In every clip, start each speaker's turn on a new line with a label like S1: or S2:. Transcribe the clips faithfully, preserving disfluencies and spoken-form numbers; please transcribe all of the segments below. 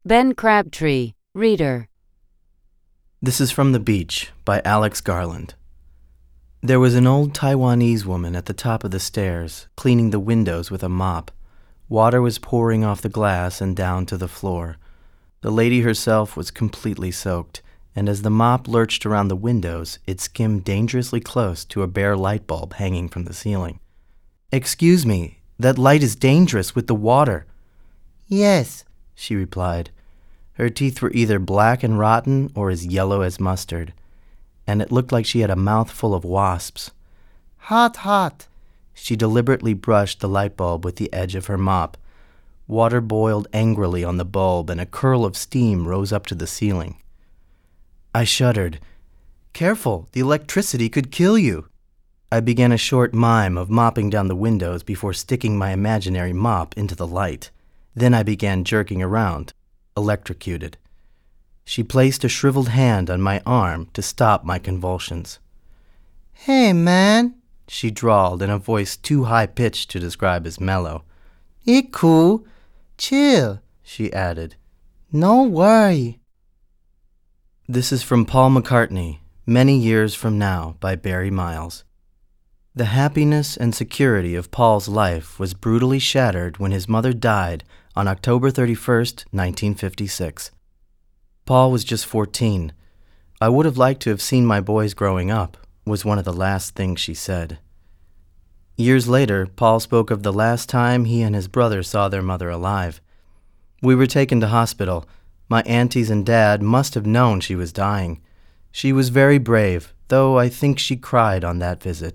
S1: Ben Crabtree, reader.
S2: This is from The Beach by Alex Garland. There was an old Taiwanese woman at the top of the stairs, cleaning the windows with a mop. Water was pouring off the glass and down to the floor. The lady herself was completely soaked, and as the mop lurched around the windows, it skimmed dangerously close to a bare light bulb hanging from the ceiling. "Excuse me, that light is dangerous with the water." "Yes," she replied. Her teeth were either black and rotten or as yellow as mustard, and it looked like she had a mouth full of wasps. "Hot, hot." She deliberately brushed the light bulb with the edge of her mop. Water boiled angrily on the bulb, and a curl of steam rose up to the ceiling. I shuddered. "Careful, the electricity could kill you." I began a short mime of mopping down the windows before sticking my imaginary mop into the light. Then I began jerking around, electrocuted. She placed a shriveled hand on my arm to stop my convulsions. "Hey, man," she drawled in a voice too high-pitched to describe as mellow. "It cool. Chill," she added. "No worry." This is from Paul McCartney, Many Years From Now by Barry Miles. The happiness and security of Paul's life was brutally shattered when his mother died on October thirty-first, nineteen fifty-six. Paul was just fourteen. "I would have liked to have seen my boys growing up," was one of the last things she said. Years later, Paul spoke of the last time he and his brother saw their mother alive. "We were taken to hospital. My aunties and dad must have known she was dying. She was very brave, though I think she cried on that visit."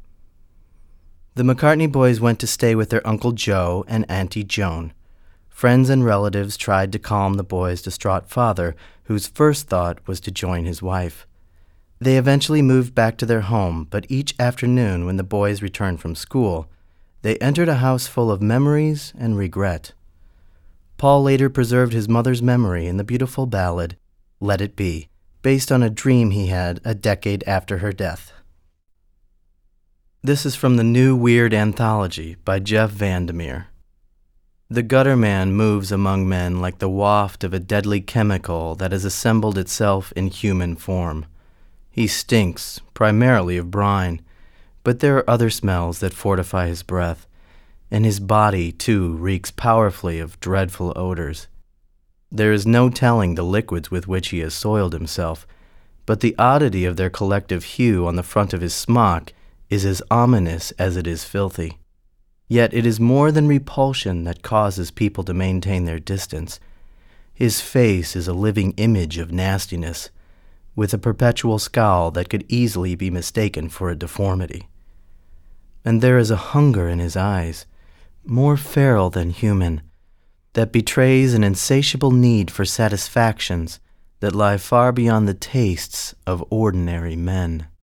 S2: The McCartney boys went to stay with their Uncle Joe and Auntie Joan. Friends and relatives tried to calm the boys' distraught father, whose first thought was to join his wife. They eventually moved back to their home, but each afternoon when the boys returned from school, they entered a house full of memories and regret. Paul later preserved his mother's memory in the beautiful ballad, Let It Be, based on a dream he had a decade after her death. This is from the New Weird Anthology by Jeff Vandermeer. The gutter man moves among men like the waft of a deadly chemical that has assembled itself in human form. He stinks, primarily of brine, but there are other smells that fortify his breath, and his body, too, reeks powerfully of dreadful odors. There is no telling the liquids with which he has soiled himself, but the oddity of their collective hue on the front of his smock is as ominous as it is filthy. Yet it is more than repulsion that causes people to maintain their distance. His face is a living image of nastiness, with a perpetual scowl that could easily be mistaken for a deformity. And there is a hunger in his eyes, more feral than human, that betrays an insatiable need for satisfactions that lie far beyond the tastes of ordinary men.